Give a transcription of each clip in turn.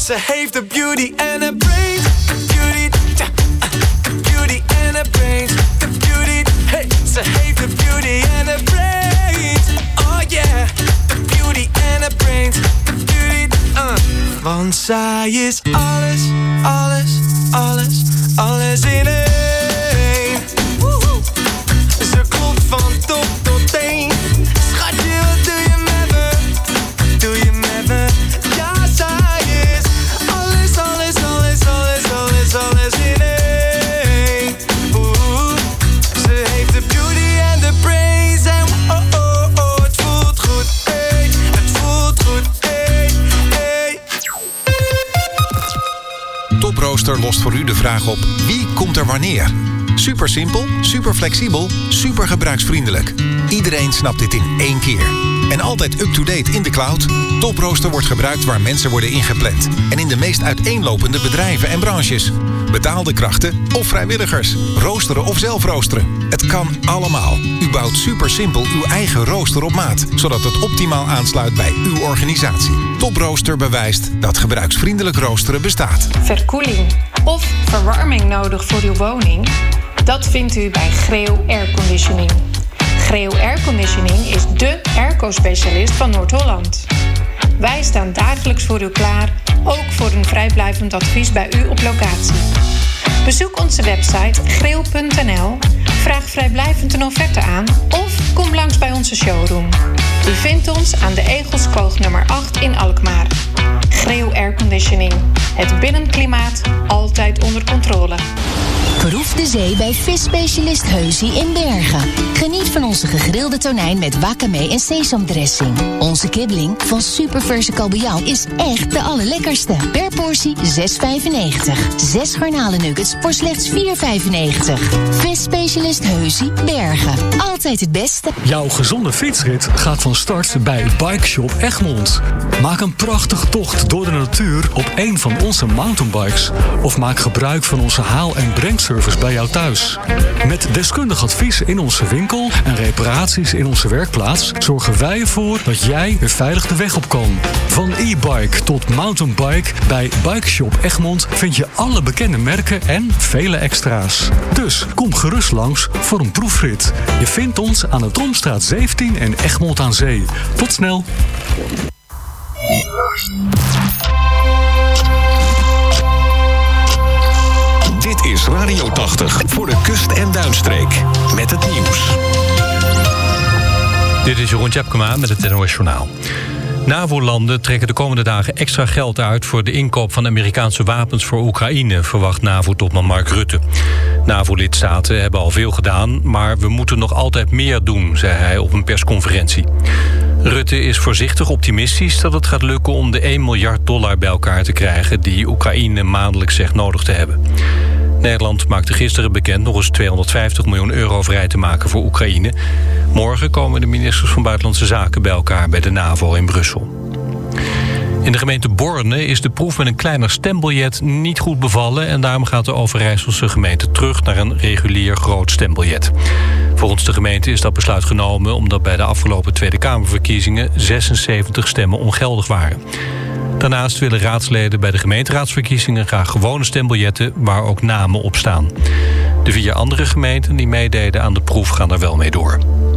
Ze heeft de beauty en de brains. De beauty, de beauty en de brains. De beauty, hey. Ze heeft de beauty en de brains. Oh yeah, de beauty en de brains. De beauty, Want zij is alles, alles, alles, alles in één. Woehoe. Ze klopt van top tot teen. Schatje, wat doe je met me? Doe je met me? Ja, zij is alles, alles, alles, alles, alles, alles in één. Woehoe. Ze heeft de beauty en de brains. En oh, oh, oh, het voelt goed, hey. Het voelt goed, hey, hey. Toprooster lost voor u de vraag op: wie komt er wanneer? Super simpel, super flexibel, super gebruiksvriendelijk. Iedereen snapt dit in één keer. En altijd up-to-date in de cloud. Toprooster wordt gebruikt waar mensen worden ingepland. En in de meest uiteenlopende bedrijven en branches. Betaalde krachten of vrijwilligers. Roosteren of zelf roosteren. Het kan allemaal. U bouwt super simpel uw eigen rooster op maat. Zodat het optimaal aansluit bij uw organisatie. Toprooster bewijst dat gebruiksvriendelijk roosteren bestaat. Verkoeling of verwarming nodig voor uw woning? Dat vindt u bij Greo Airconditioning. Greo Airconditioning is dé airco-specialist van Noord-Holland. Wij staan dagelijks voor u klaar, ook voor een vrijblijvend advies bij u op locatie. Bezoek onze website greo.nl, vraag vrijblijvend een offerte aan of kom langs bij onze showroom. U vindt ons aan de Egelskoog nummer 8 in Alkmaar. Greo Airconditioning. Het binnenklimaat altijd onder controle. Proef de zee bij visspecialist Heusie in Bergen. Geniet van onze gegrilde tonijn met wakame en sesamdressing. Onze kibbeling van superverse kabeljauw is echt de allerlekkerste. Per portie €6,95. 6 garnalennuggets voor slechts €4,95. Visspecialist Heusie Bergen. Altijd het beste. Jouw gezonde fietsrit gaat van start bij Bike Shop Egmond. Maak een prachtige tocht door de natuur op een van onze mountainbikes. Of maak gebruik van onze haal- en brengservice bij jou thuis. Met deskundig advies in onze winkel en reparaties in onze werkplaats zorgen wij ervoor dat jij weer veilig de weg op kan. Van e-bike tot mountainbike, bij Bike Shop Egmond vind je alle bekende merken en vele extra's. Dus kom gerust langs voor een proefrit. Je vindt ons aan de Tromstraat 17 en Egmond aan Zee. Tot snel! Dit is Radio 80 voor de kust- en duinstreek. Met het nieuws. Dit is Jeroen Tjepkema met het NOS Journaal. NAVO-landen trekken de komende dagen extra geld uit voor de inkoop van Amerikaanse wapens voor Oekraïne, verwacht NAVO-topman Mark Rutte. NAVO-lidstaten hebben al veel gedaan, maar we moeten nog altijd meer doen, zei hij op een persconferentie. Rutte is voorzichtig optimistisch dat het gaat lukken om de $1 miljard bij elkaar te krijgen die Oekraïne maandelijks zegt nodig te hebben. Nederland maakte gisteren bekend nog eens €250 miljoen vrij te maken voor Oekraïne. Morgen komen de ministers van Buitenlandse Zaken bij elkaar bij de NAVO in Brussel. In de gemeente Borne is de proef met een kleiner stembiljet niet goed bevallen en daarom gaat de Overijsselse gemeente terug naar een regulier groot stembiljet. Volgens de gemeente is dat besluit genomen omdat bij de afgelopen Tweede Kamerverkiezingen 76 stemmen ongeldig waren. Daarnaast willen raadsleden bij de gemeenteraadsverkiezingen graag gewone stembiljetten waar ook namen op staan. De 4 andere gemeenten die meededen aan de proef gaan er wel mee door.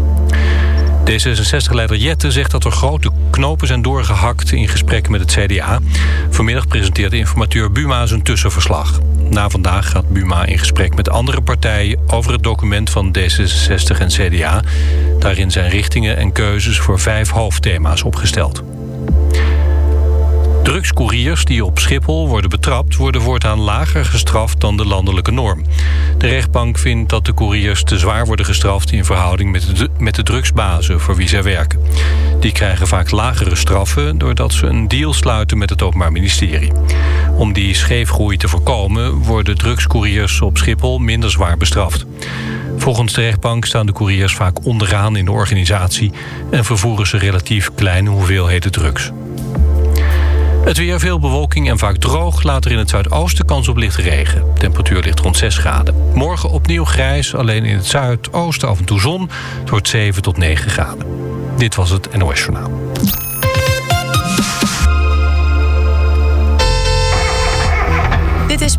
D66-leider Jette zegt dat er grote knopen zijn doorgehakt in gesprekken met het CDA. Vanmiddag presenteert informateur Buma zijn tussenverslag. Na vandaag gaat Buma in gesprek met andere partijen over het document van D66 en CDA. Daarin zijn richtingen en keuzes voor 5 hoofdthema's opgesteld. Drugscouriers die op Schiphol worden betrapt worden voortaan lager gestraft dan de landelijke norm. De rechtbank vindt dat de couriers te zwaar worden gestraft in verhouding met de drugsbazen voor wie zij werken. Die krijgen vaak lagere straffen doordat ze een deal sluiten met het Openbaar Ministerie. Om die scheefgroei te voorkomen worden drugscouriers op Schiphol minder zwaar bestraft. Volgens de rechtbank staan de couriers vaak onderaan in de organisatie en vervoeren ze relatief kleine hoeveelheden drugs. Het weer, veel bewolking en vaak droog. Later in het zuidoosten kans op lichte regen. Temperatuur ligt rond 6 graden. Morgen opnieuw grijs, alleen in het zuidoosten af en toe zon. Het wordt 7 tot 9 graden. Dit was het NOS Journaal.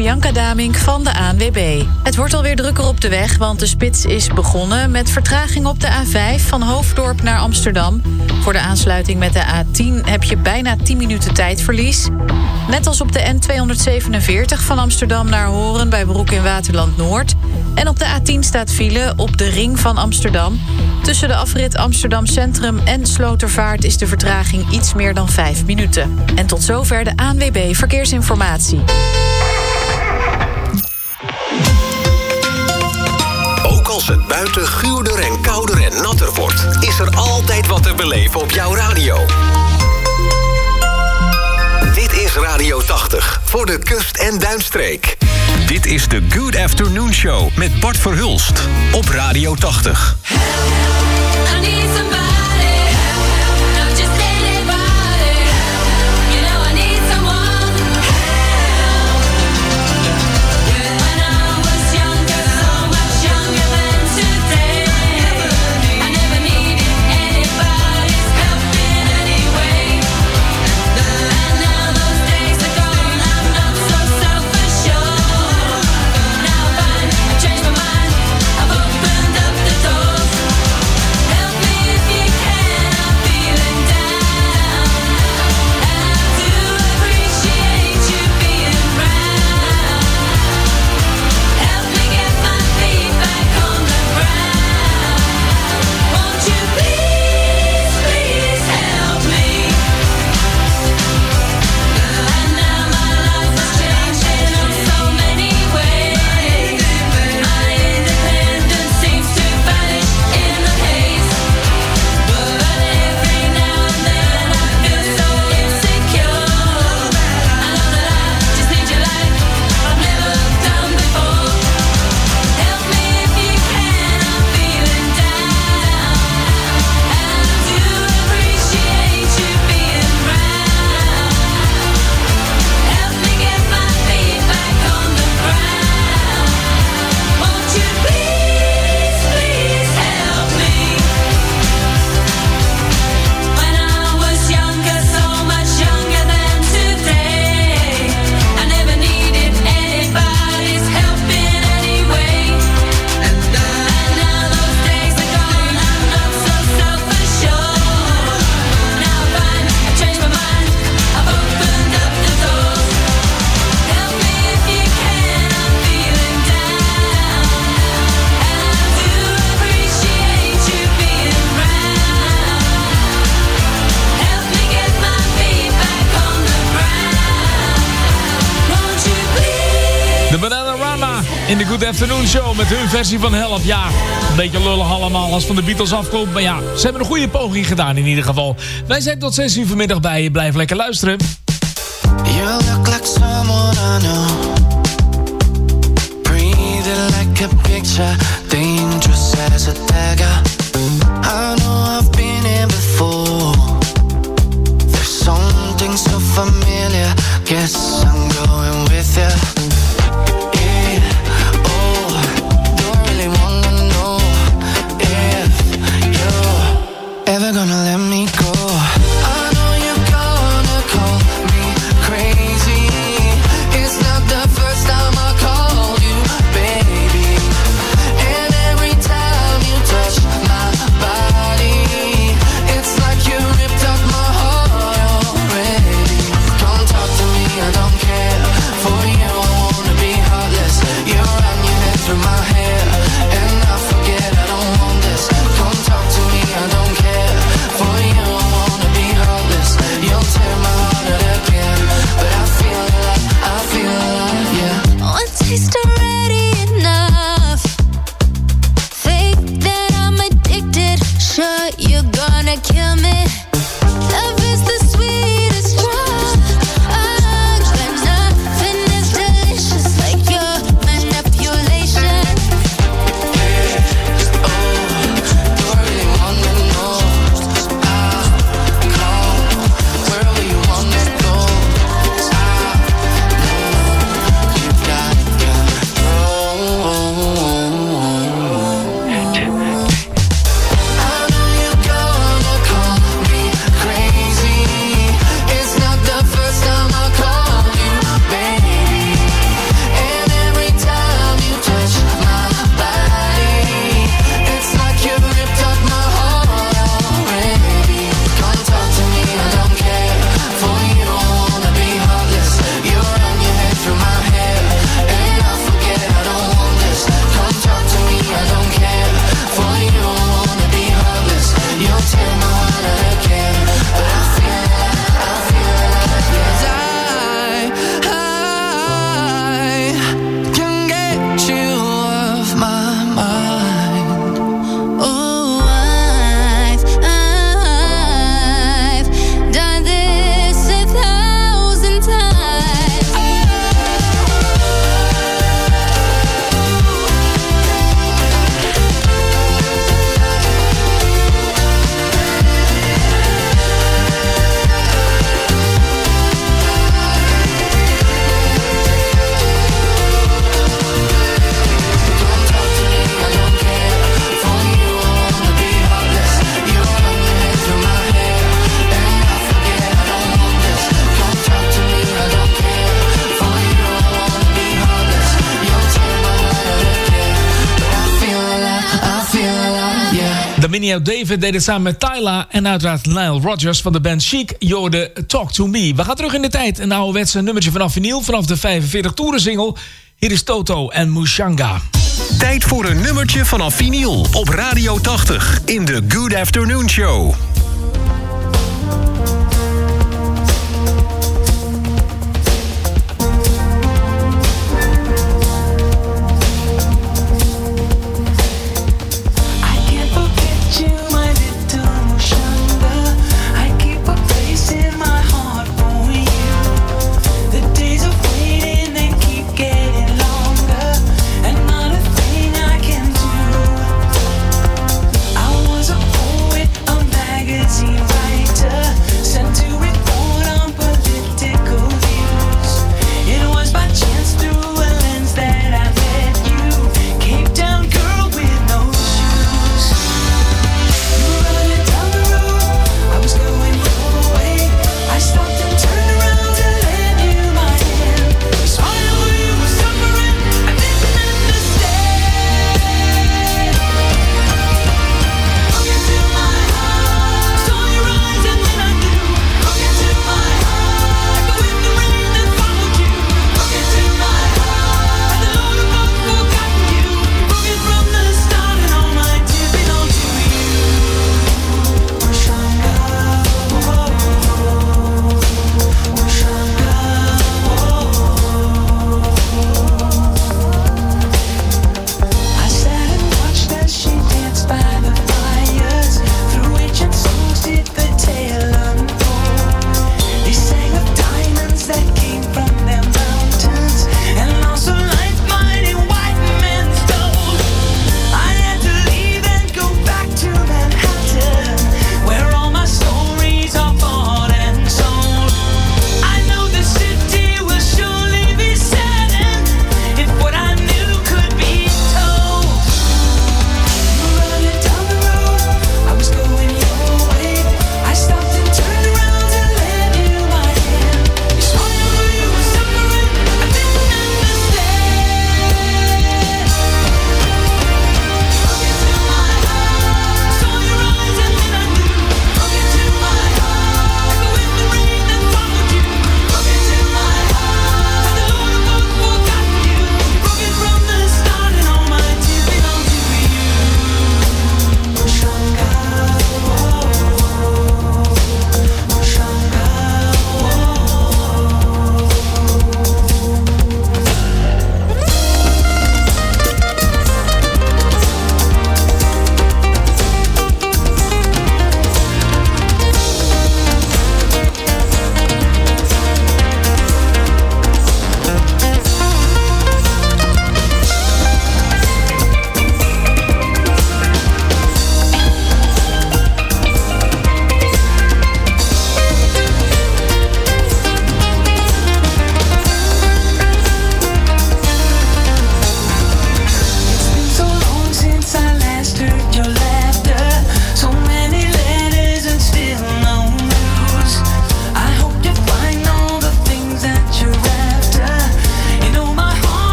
Bianca Damink van de ANWB. Het wordt alweer drukker op de weg, want de spits is begonnen... met vertraging op de A5 van Hoofddorp naar Amsterdam. Voor de aansluiting met de A10 heb je bijna 10 minuten tijdverlies. Net als op de N247 van Amsterdam naar Horen... bij Broek in Waterland Noord. En op de A10 staat file op de ring van Amsterdam. Tussen de afrit Amsterdam Centrum en Slotervaart... is de vertraging iets meer dan 5 minuten. En tot zover de ANWB Verkeersinformatie. Ook als het buiten guurder en kouder en natter wordt... is er altijd wat te beleven op jouw radio. Dit is Radio 80 voor de Kust- en Duinstreek. Dit is de Good Afternoon Show met Bart Verhulst op Radio 80. In de Good Afternoon Show met hun versie van Help. Ja, een beetje lullig allemaal als van de Beatles afkomt. Maar ja, ze hebben een goede poging gedaan in ieder geval. Wij zijn tot 6 uur vanmiddag bij je. Blijf lekker luisteren. You look like someone I know. Breathing like a picture. Dangerous as a dagger. I know I've been here before. There's something so familiar. Guess I'm going with you. Ever gonna let me go? I know you're gonna call me crazy. It's not the first time I called you, baby. And every time you touch my body, it's like you ripped up my heart already. Come talk to me, I don't care. For you, Minnie David deed het samen met Tyla en uiteraard Nile Rodgers van de band Chic. Je hoorde Talk To Me. We gaan terug in de tijd. Een ouderwetse nummertje vanaf vinyl, vanaf de 45 toeren single. Hier is Toto en Mushanga. Tijd voor een nummertje vanaf vinyl op Radio 80 in de Good Afternoon Show. I was a poet, a maggot.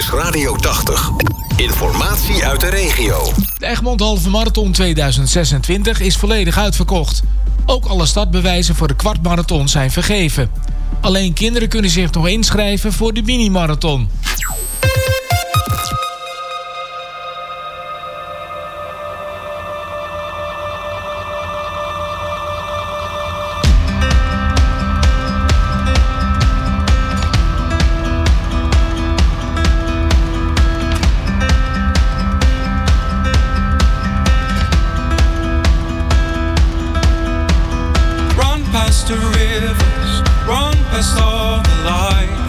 is Radio 80. Informatie uit de regio. De Egmond Halve Marathon 2026 is volledig uitverkocht. Ook alle startbewijzen voor de kwartmarathon zijn vergeven. Alleen kinderen kunnen zich nog inschrijven voor de mini-marathon. The rivers, run past all the light.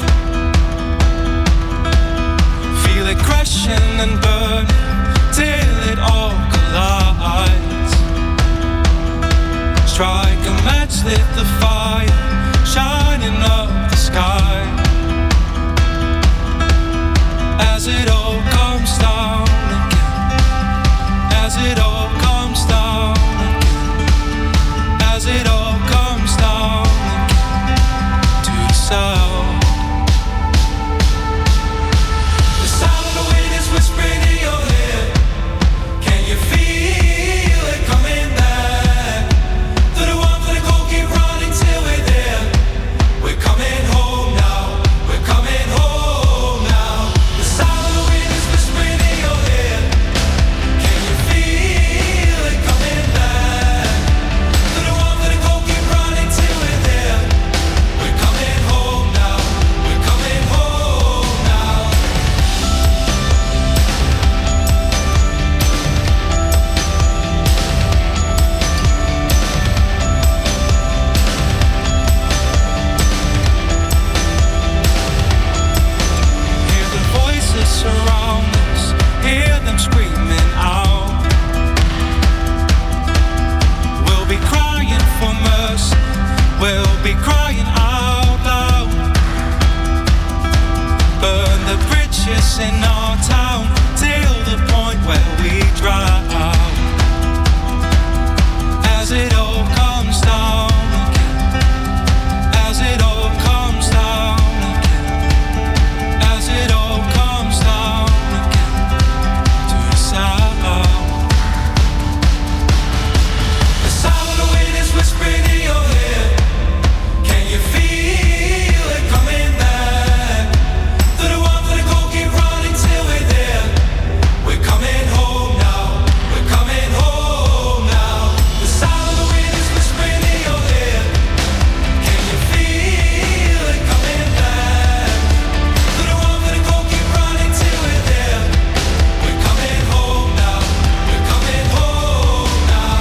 Feel it crashing and burning till it all collides. Strike a match, lit the fire, shining up the sky. As it all comes down again, as it all comes down again, as it all comes down again to the sound. The sound of the wind is whispering in your ear. Can you feel it coming back? Through the warmth of the cold, keep running till we're there. We're coming home now. We're coming home now. The sound of the wind is whispering in your ear. Can you feel it coming back? Through the warmth of the cold, keep running till we're there. We're coming home now. We're coming home now. Hear the voices surround us. Hear them screaming out. We'll be crying for mercy. We'll be crying out loud. Burn the bridges in our town till the point where we drown. As it all comes down again, as it all comes down again, as it all comes down again to the sound. The sound of the wind is whispering in your ear. Can you feel it coming back? Through the warmth of the cold, keep running till we're there. We're coming home now. We're coming home now. The sound of the wind is whispering in your ear. Can you feel it coming back? Through the warmth of the cold, keep running till we're there. We're coming home now. We're coming home now.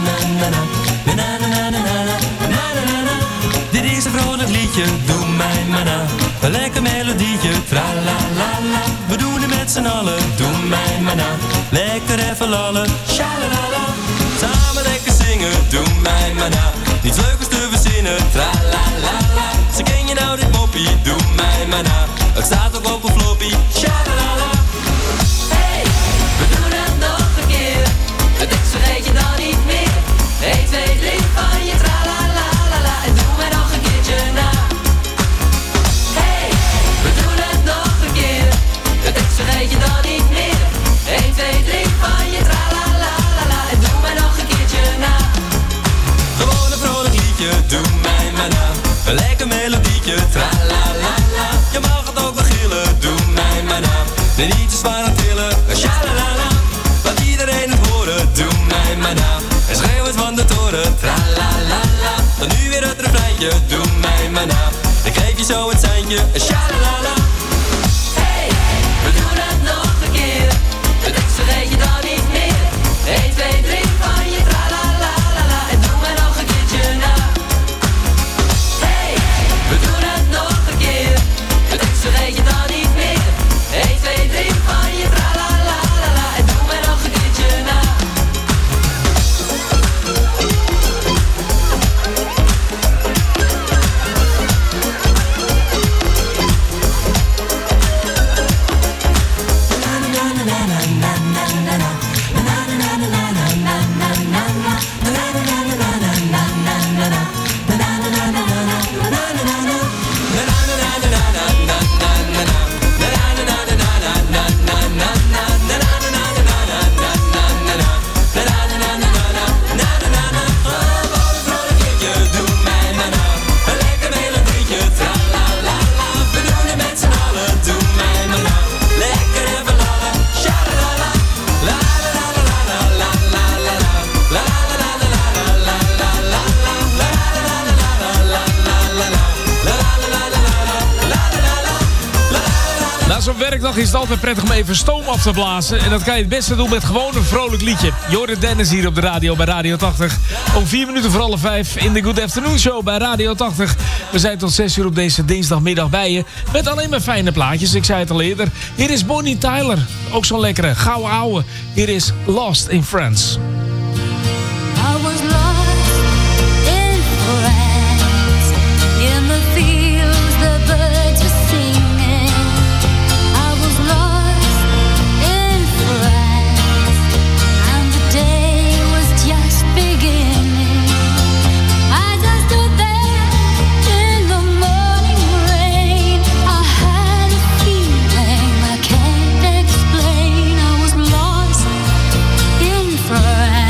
Dit is een vrolijk liedje, doe mij mij na. Een lekker melodietje, tra-la-la-la. We doen het met z'n allen, doe mij maar na. Lekker even lallen, sha-la-la-la. Samen lekker zingen, doe mij maar na. Niets leukers te verzinnen, tra-la-la-la. Ze ken je nou dit moppie, doe mij maar na. Het staat ook op een floppy, sha-la-la-la. Hey, we doen het nog een keer. Het tekst vergeet je dan niet meer. 1, 2, 3 van je tra-la-la-la-la. En doe mij nog een keertje na. Hey, we doen het nog een keer. Het tekst vergeet je dan niet meer. 1, 2, 3 van je tra-la-la-la-la. En doe mij nog een keertje na. Gewoon een vrolijk liedje, doe mij maar na. Een lekker melodietje, tra-la-la-la. Je mag het ook wel gillen, doe mij maar na. Nee, niet te zwaar aan tillen, sha-la-la-la. Laat iedereen het horen, doe mij maar na. En schreeuw het van de toren, tra-la-la-la. Dan nu weer het refreintje, doe mij maar na. Ik geef je zo het seintje, sha-la-la-la. Hey, we doen het nog een keer. Het tekst vergeet je dan niet meer. 1, 2, 3 van je tra-la-la-la-la. En doe mij nog een keertje na. Hey, we doen het nog een keer. Het tekst vergeet je dan niet meer. 1, 2, 3 van je tra-la-la-la-la. En doe mij nog een keertje na. Zo'n werkdag is het altijd prettig om even stoom af te blazen. En dat kan je het beste doen met gewoon een vrolijk liedje. Jordan Dennis hier op de radio bij Radio 80. Om 4 minuten voor 4:30 in de Good Afternoon Show bij Radio 80. We zijn tot 6 uur op deze dinsdagmiddag bij je. Met alleen maar fijne plaatjes, ik zei het al eerder. Hier is Bonnie Tyler, ook zo'n lekkere gouden ouwe. Hier is Lost in France. I was lost in France. In the fields the birds were singing. France.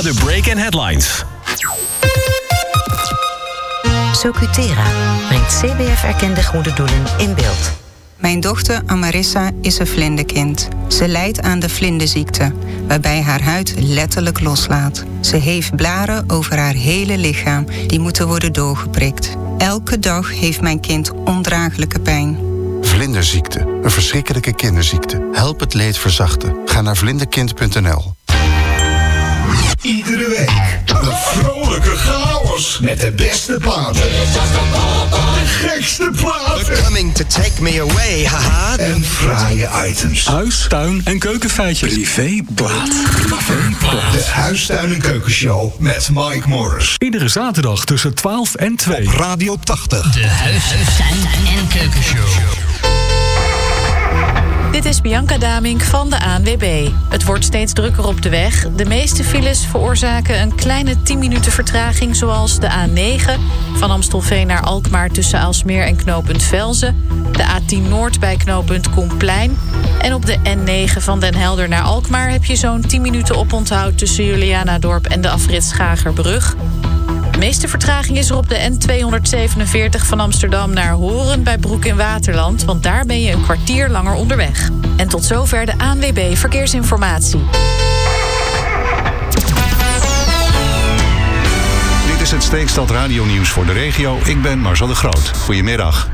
de break en headlines. Socutera brengt CBF-erkende goede doelen in beeld. Mijn dochter Amarissa is een vlinderkind. Ze lijdt aan de vlinderziekte, waarbij haar huid letterlijk loslaat. Ze heeft blaren over haar hele lichaam die moeten worden doorgeprikt. Elke dag heeft mijn kind ondraaglijke pijn. Vlinderziekte, een verschrikkelijke kinderziekte. Help het leed verzachten. Ga naar vlinderkind.nl. Iedere week een vrolijke chaos met de beste platen. De gekste platen. Coming to take me away, haha. En fraaie items. Huis, tuin en keukenfeitjes. Privéplaat. De Huistuin- en Keukenshow met Mike Morris. Iedere zaterdag tussen 12 en 2. Op Radio 80. De Huistuin- en Keukenshow. Dit is Bianca Damink van de ANWB. Het wordt steeds drukker op de weg. De meeste files veroorzaken een kleine 10 minuten vertraging... zoals de A9 van Amstelveen naar Alkmaar tussen Aalsmeer en knooppunt Velzen... de A10 Noord bij knooppunt Koenplein... en op de N9 van Den Helder naar Alkmaar... heb je zo'n 10 minuten oponthoud tussen Julianadorp en de afrit Schagerbrug... De meeste vertraging is er op de N247 van Amsterdam naar Horen bij Broek in Waterland... want daar ben je een kwartier langer onderweg. En tot zover de ANWB Verkeersinformatie. Dit is het Steekstad radionieuws voor de regio. Ik ben Marcel de Groot. Goedemiddag.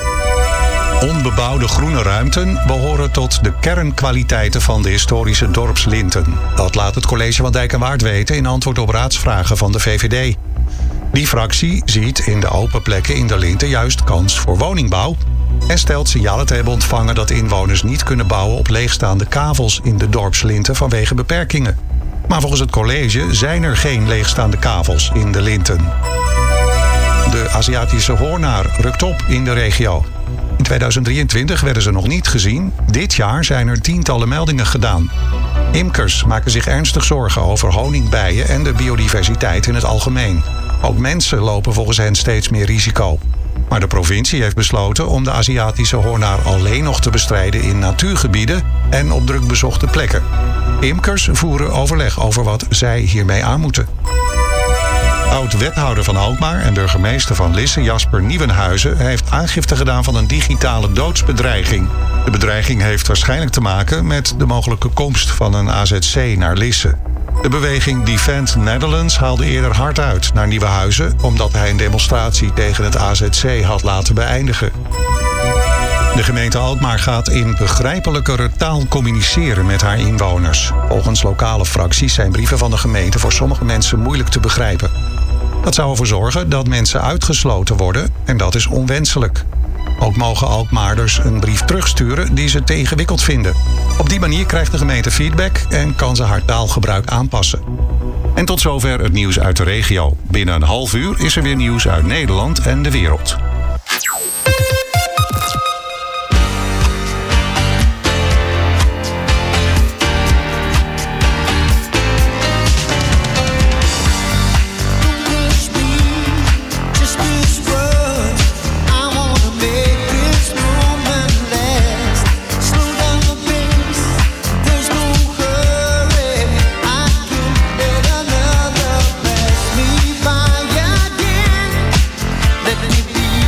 Onbebouwde groene ruimten behoren tot de kernkwaliteiten van de historische dorpslinten. Dat laat het college van Dijk en Waard weten in antwoord op raadsvragen van de VVD. Die fractie ziet in de open plekken in de linten juist kans voor woningbouw en stelt signalen te hebben ontvangen dat inwoners niet kunnen bouwen op leegstaande kavels in de dorpslinten vanwege beperkingen. Maar volgens het college zijn er geen leegstaande kavels in de linten. De Aziatische hoornaar rukt op in de regio. In 2023 werden ze nog niet gezien. Dit jaar zijn er tientallen meldingen gedaan. Imkers maken zich ernstig zorgen over honingbijen en de biodiversiteit in het algemeen. Ook mensen lopen volgens hen steeds meer risico. Maar de provincie heeft besloten om de Aziatische hoornaar alleen nog te bestrijden in natuurgebieden en op druk bezochte plekken. Imkers voeren overleg over wat zij hiermee aan moeten. Oud-wethouder van Alkmaar en burgemeester van Lisse, Jasper Nieuwenhuizen, heeft aangifte gedaan van een digitale doodsbedreiging. De bedreiging heeft waarschijnlijk te maken met de mogelijke komst van een AZC naar Lisse. De beweging Defend Netherlands haalde eerder hard uit naar Nieuwenhuizen, omdat hij een demonstratie tegen het AZC had laten beëindigen. De gemeente Alkmaar gaat in begrijpelijkere taal communiceren met haar inwoners. Volgens lokale fracties zijn brieven van de gemeente voor sommige mensen moeilijk te begrijpen. Dat zou ervoor zorgen dat mensen uitgesloten worden en dat is onwenselijk. Ook mogen Alkmaarders een brief terugsturen die ze te ingewikkeld vinden. Op die manier krijgt de gemeente feedback en kan ze haar taalgebruik aanpassen. En tot zover het nieuws uit de regio. Binnen een half uur is er weer nieuws uit Nederland en de wereld. Let me be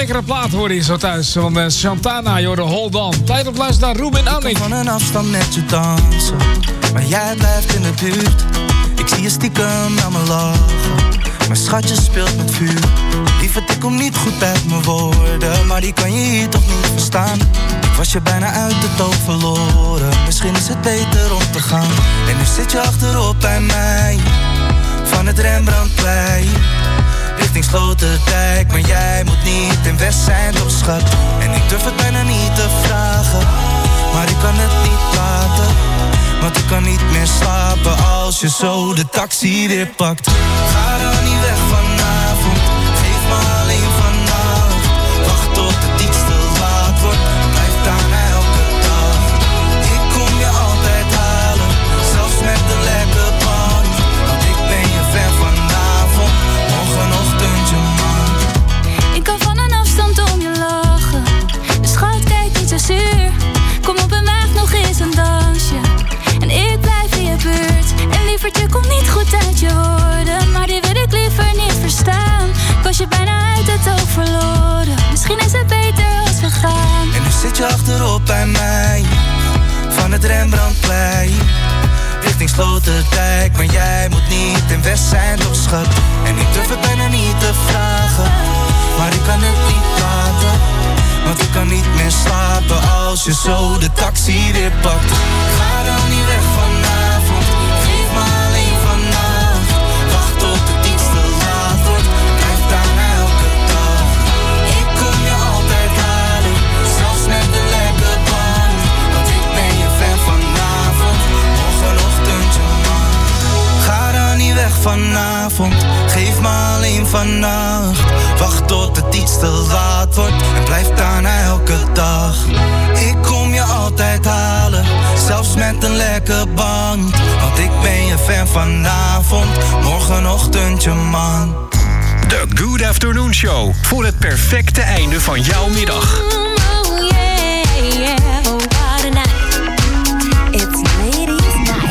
lekkere plaat hoor je zo thuis. Van Santana, joh, de Hold On. Tijd op luisteren naar Ruben Annick. Van een afstand met je dansen, maar jij blijft in de buurt. Ik zie je stiekem naar me lachen. Mijn schatje speelt met vuur. Lieverd, ik kom niet goed uit mijn woorden, maar die kan je hier toch niet verstaan. Ik was je bijna uit het oog verloren. Misschien is het beter om te gaan. En nu zit je achterop bij mij, van het Rembrandtplein richting Sloterdijk. Maar jij moet niet in West zijn, toch schat. En ik durf het bijna niet te vragen, maar ik kan het niet laten. Want ik kan niet meer slapen als je zo de taxi weer pakt. Ga dan niet weg vanavond, geef me alleen vannacht. Wacht tot het iets te laat wordt, blijf daar elke dag. Ik kom je altijd halen, zelfs met een lekker band. Want ik ben je fan vanavond, morgenochtendje man. Ik kan van een afstand om je lachen, dus schat, kijk niet zo zuur. Kom op en waag nog eens een dansje, en ik blijf in je buurt. En lieverd, je komt niet goed uit je woorden, maar die wil ik liever niet verstaan. Ik was je bijna uit het oog verloren, misschien is het beter als we gaan. En nu zit je achterop bij mij, van het Rembrandtplein richting Sloterdijk. Maar jij moet niet in West zijn, toch schat. En ik durf het bijna niet te vragen, maar ik kan het niet laten. Want ik kan niet meer slapen als je zo de taxi weer pakt. Ga dan niet weg vanavond, geef me alleen vannacht. Wacht tot het iets te laat wordt, blijf daar elke dag. Ik kom je altijd halen, zelfs met een lekker band. Want ik ben je fan vanavond, morgenochtendje man. Ga dan niet weg vanavond, geef me alleen vannacht. Wacht tot het iets te laat wordt en blijf daarna elke dag. Ik kom je altijd halen, zelfs met een lekker band. Want ik ben je fan vanavond, morgenochtendje man. The Good Afternoon Show, voor het perfecte einde van jouw middag. Oh yeah, yeah, oh what a night. It's ladies' night.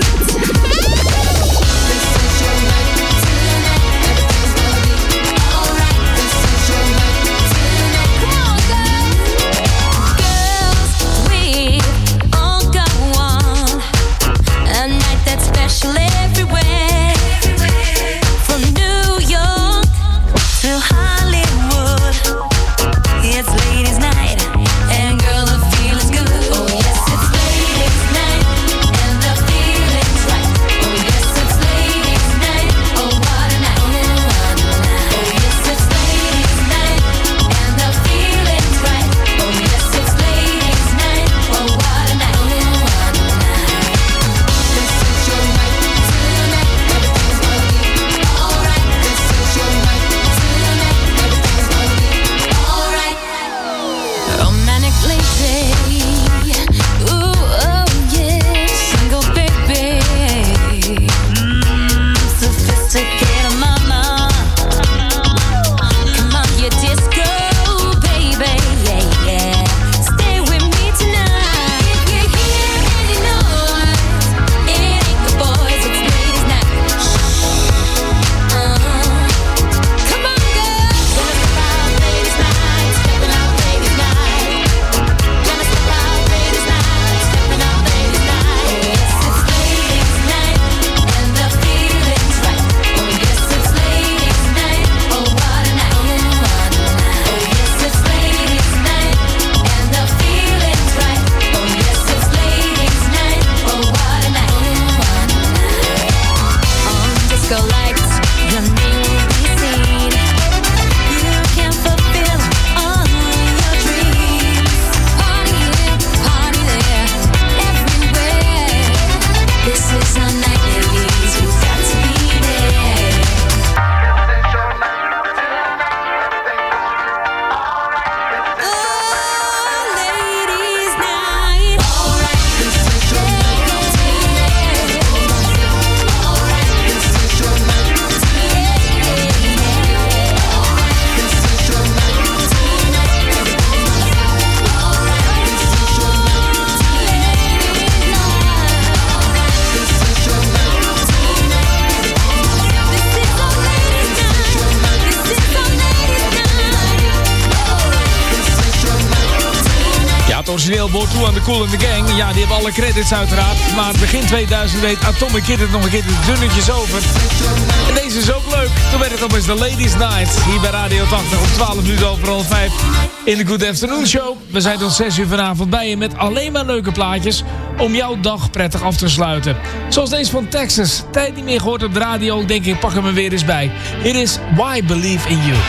Special everywhere, from New York to Hollywood. It's ladies' night. het origineel behoort toe aan de Kool and the Gang. Ja, die hebben alle credits uiteraard. Maar begin 2000 deed Atomic Kid het nog een keer de dunnetjes over. En deze is ook leuk. Toen werd het opeens de Ladies Night. Hier bij Radio 80 om 12 minuten over half 5 in de Good Afternoon Show. We zijn tot 6 uur vanavond bij je met alleen maar leuke plaatjes om jouw dag prettig af te sluiten. Zoals deze van Texas. Tijd niet meer gehoord op de radio. Denk ik, pak hem er weer eens bij. Hier is Why Believe in You.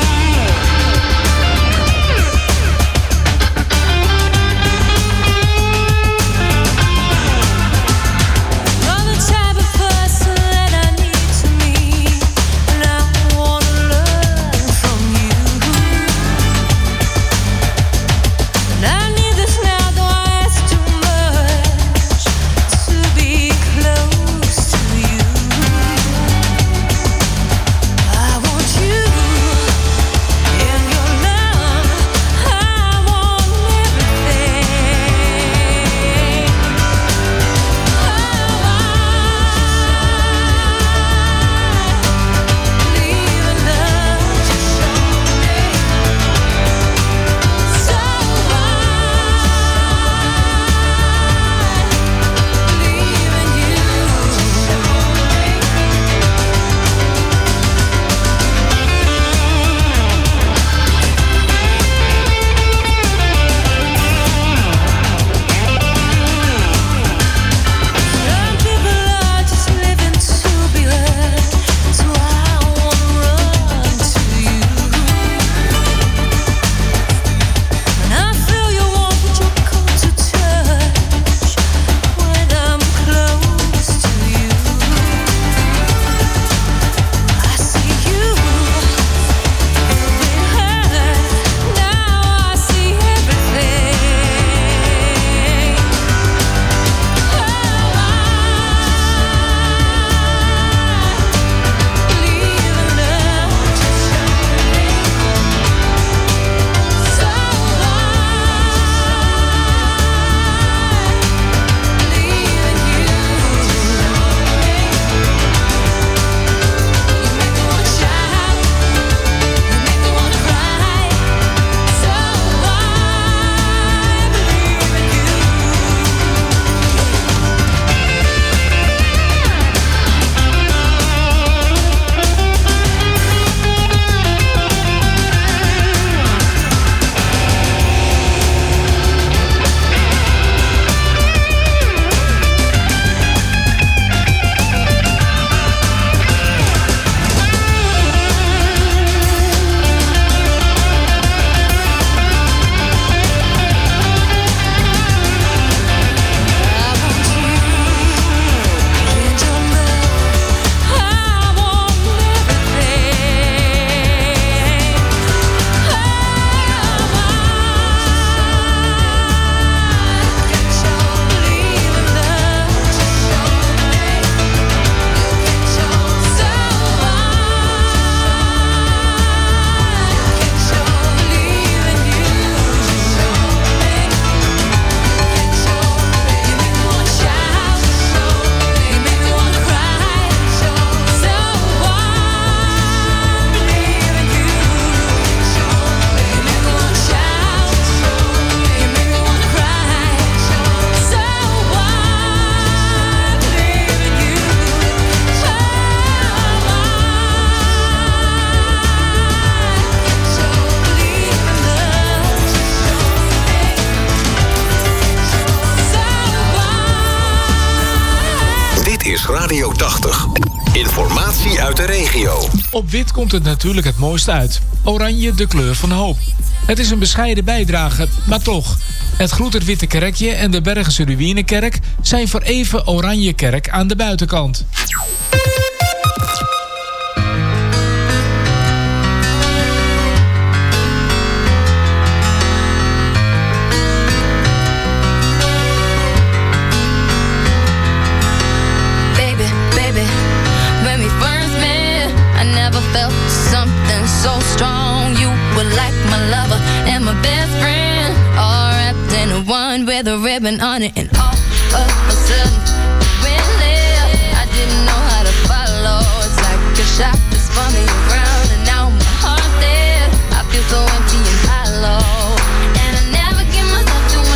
Radio 80. Informatie uit de regio. Op wit komt het natuurlijk het mooist uit. Oranje de kleur van hoop. Het is een bescheiden bijdrage, maar toch. Het Gloederwitte Kerkje en de Bergense Ruïnekerk zijn voor even Oranje Kerk aan de buitenkant. With a ribbon on it, and all of a sudden went left. I didn't know how to follow. It's like a shot that's spun me around, and now my heart's dead. I feel so empty and hollow, and I never give myself to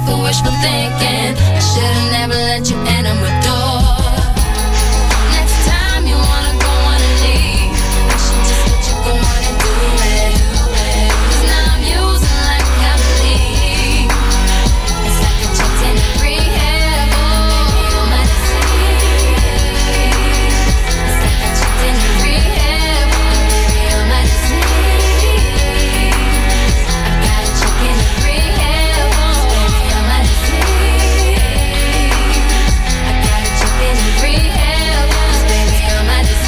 for wishful thinking. I should've never let you enter my door. Next time you wanna go on and leave, I should just let you go on and do it. 'Cause now I'm using like heavily. It's like a checked in rehab. Oh, my disease. It's like a checked in rehab. Oh, my disease. I gotta check in rehab. Oh, my disease. I gotta check in rehab. Baby, you're my disease.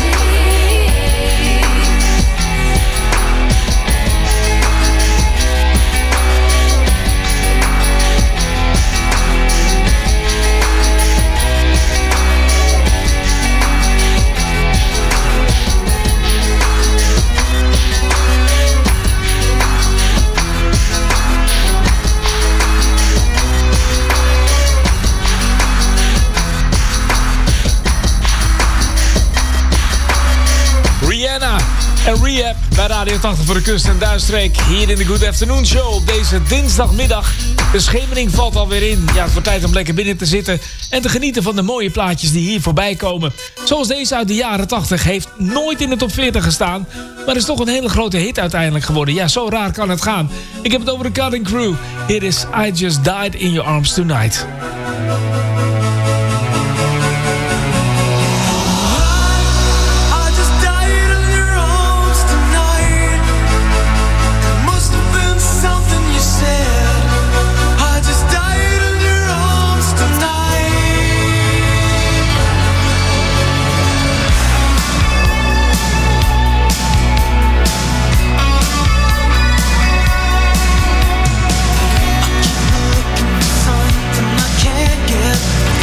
Rihanna en Rehab bij Radio 80 voor de Kust en Duinstreek. Hier in de Good Afternoon Show op deze dinsdagmiddag. De schemering valt alweer in. Ja, het wordt tijd om lekker binnen te zitten en te genieten van de mooie plaatjes die hier voorbij komen. Zoals deze uit de jaren 80 heeft nooit in de top 40 gestaan, maar is toch een hele grote hit uiteindelijk geworden. Ja, zo raar kan het gaan. Ik heb het over de Cutting Crew. Hier is I Just Died in Your Arms Tonight. I just died in your arms tonight. It must have been something you said. I just died in your arms tonight. I keep looking for something I can't get.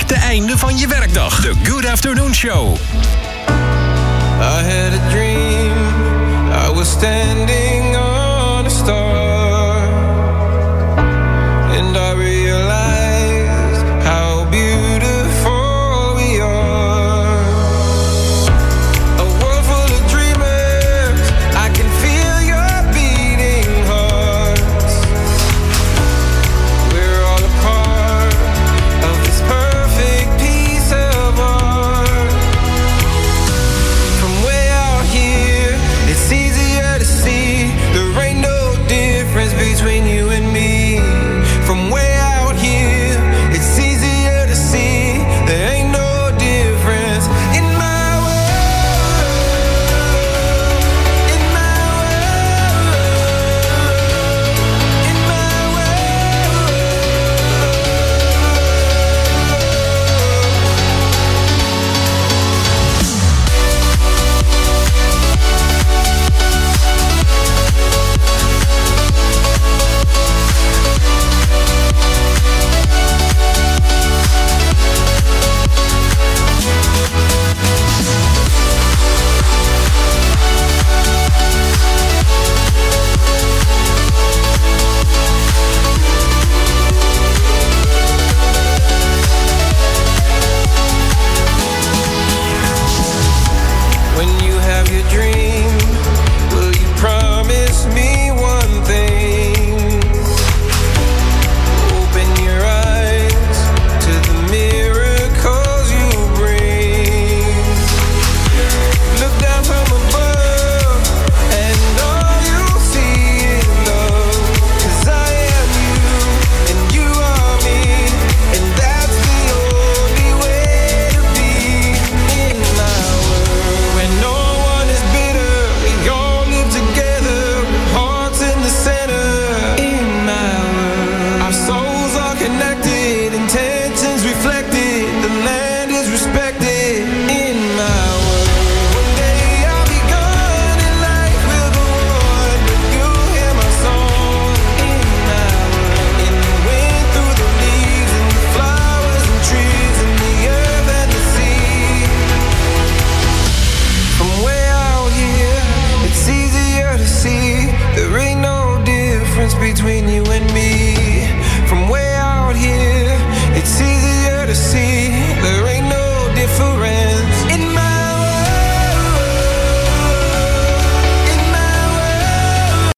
perfecte einde van je werkdag. De Good Afternoon Show. I had a dream, I was standing on a star.